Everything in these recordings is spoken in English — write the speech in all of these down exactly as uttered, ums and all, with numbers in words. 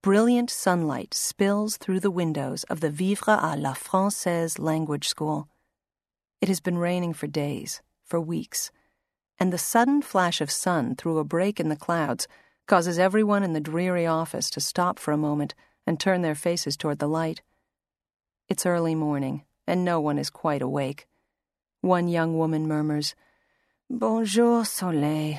Brilliant sunlight spills through the windows of the Vivre à la Française language school. It has been raining for days, for weeks, and the sudden flash of sun through a break in the clouds causes everyone in the dreary office to stop for a moment and turn their faces toward the light. It's early morning, and no one is quite awake. One young woman murmurs, "Bonjour, soleil."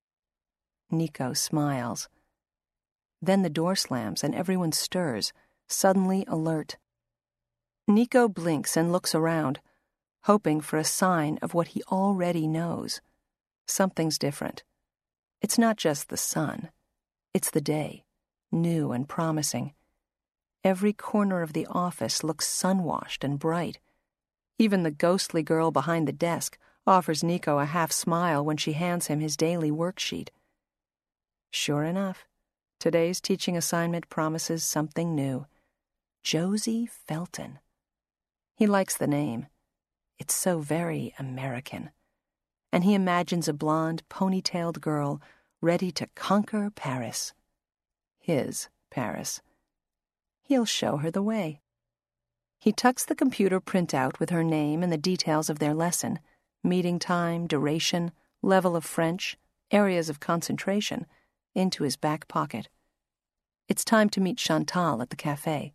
Nico smiles. Then the door slams and everyone stirs, suddenly alert. Nico blinks and looks around, hoping for a sign of what he already knows. Something's different. It's not just the sun. It's the day, new and promising. Every corner of the office looks sun-washed and bright. Even the ghostly girl behind the desk offers Nico a half-smile when she hands him his daily worksheet. Sure enough, today's teaching assignment promises something new. Josie Felton. He likes the name. It's so very American. And he imagines a blonde, ponytailed girl ready to conquer Paris. His Paris. He'll show her the way. He tucks the computer printout with her name and the details of their lesson, meeting time, duration, level of French, areas of concentration, into his back pocket. It's time to meet Chantal at the cafe.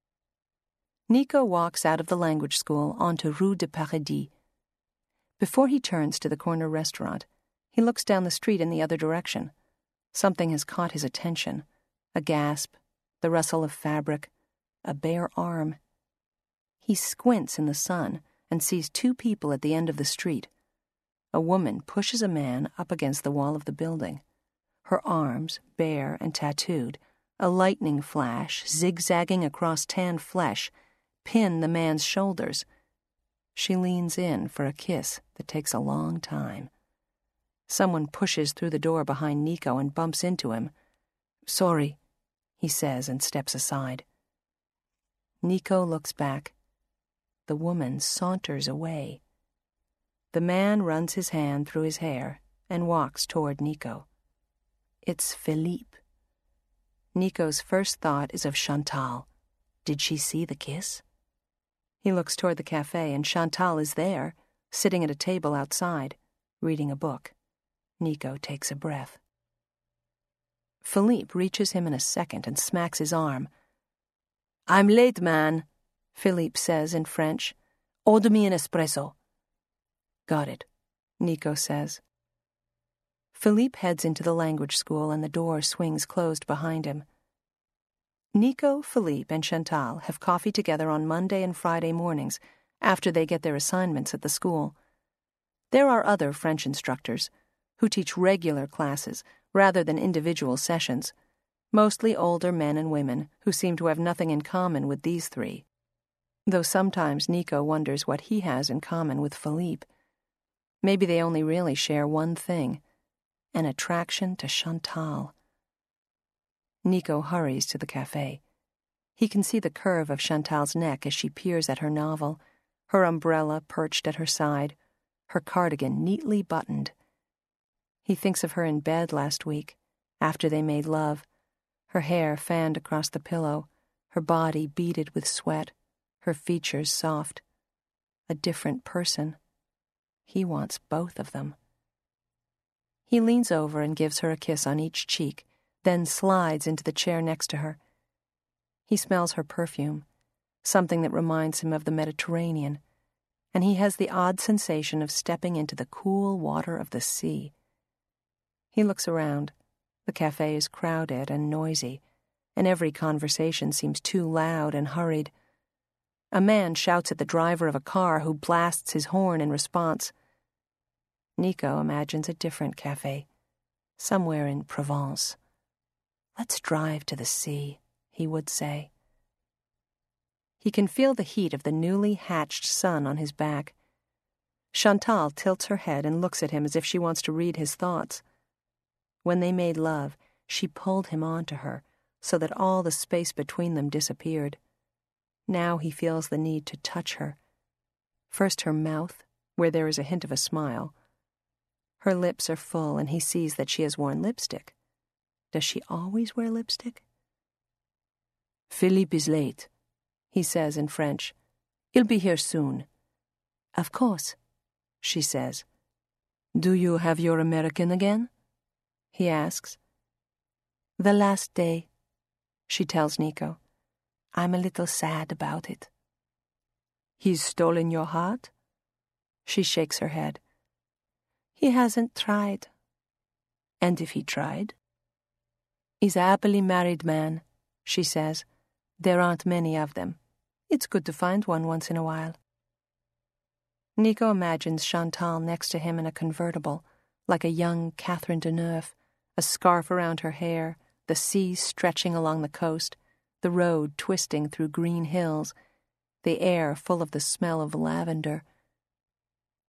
Nico walks out of the language school onto Rue de Paradis. Before he turns to the corner restaurant, he looks down the street in the other direction. Something has caught his attention. A gasp, the rustle of fabric, a bare arm. He squints in the sun and sees two people at the end of the street. A woman pushes a man up against the wall of the building. Her arms, bare and tattooed, a lightning flash zigzagging across tanned flesh, pin the man's shoulders. She leans in for a kiss that takes a long time. Someone pushes through the door behind Nico and bumps into him. "Sorry," he says and steps aside. Nico looks back. The woman saunters away. The man runs his hand through his hair and walks toward Nico. It's Philippe. Nico's first thought is of Chantal. Did she see the kiss? He looks toward the cafe, and Chantal is there, sitting at a table outside, reading a book. Nico takes a breath. Philippe reaches him in a second and smacks his arm. "I'm late, man," Philippe says in French. "Order me an espresso." "Got it," Nico says. Philippe heads into the language school and the door swings closed behind him. Nico, Philippe, and Chantal have coffee together on Monday and Friday mornings after they get their assignments at the school. There are other French instructors who teach regular classes rather than individual sessions, mostly older men and women who seem to have nothing in common with these three, though sometimes Nico wonders what he has in common with Philippe. Maybe they only really share one thing, an attraction to Chantal. Nico hurries to the cafe. He can see the curve of Chantal's neck as she peers at her novel, her umbrella perched at her side, her cardigan neatly buttoned. He thinks of her in bed last week, after they made love, her hair fanned across the pillow, her body beaded with sweat, her features soft. A different person. He wants both of them. He leans over and gives her a kiss on each cheek, then slides into the chair next to her. He smells her perfume, something that reminds him of the Mediterranean, and he has the odd sensation of stepping into the cool water of the sea. He looks around. The cafe is crowded and noisy, and every conversation seems too loud and hurried. A man shouts at the driver of a car who blasts his horn in response. Nico imagines a different cafe, somewhere in Provence. "Let's drive to the sea," he would say. He can feel the heat of the newly hatched sun on his back. Chantal tilts her head and looks at him as if she wants to read his thoughts. When they made love, she pulled him onto her so that all the space between them disappeared. Now he feels the need to touch her. First her mouth, where there is a hint of a smile. Her lips are full, and he sees that she has worn lipstick. Does she always wear lipstick? Philippe is late, he says in French. He'll be here soon. Of course, she says. Do you have your American again? He asks. The last day, she tells Nico. I'm a little sad about it. He's stolen your heart? She shakes her head. He hasn't tried. And if he tried? He's a happily married man, she says. There aren't many of them. It's good to find one once in a while. Nico imagines Chantal next to him in a convertible, like a young Catherine Deneuve, a scarf around her hair, the sea stretching along the coast, the road twisting through green hills, the air full of the smell of lavender,